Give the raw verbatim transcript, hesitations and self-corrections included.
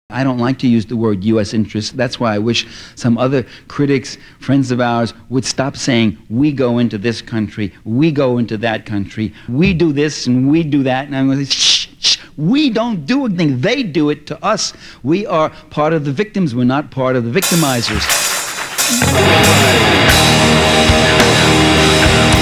I don't like to use the word U S interest. That's why I wish some other critics, friends of ours, would stop saying, we go into this country, we go into that country, we do this and we do that. And I'm going to say, shh, shh, we don't do anything. They do it to us. We are part of the victims. We're not part of the victimizers.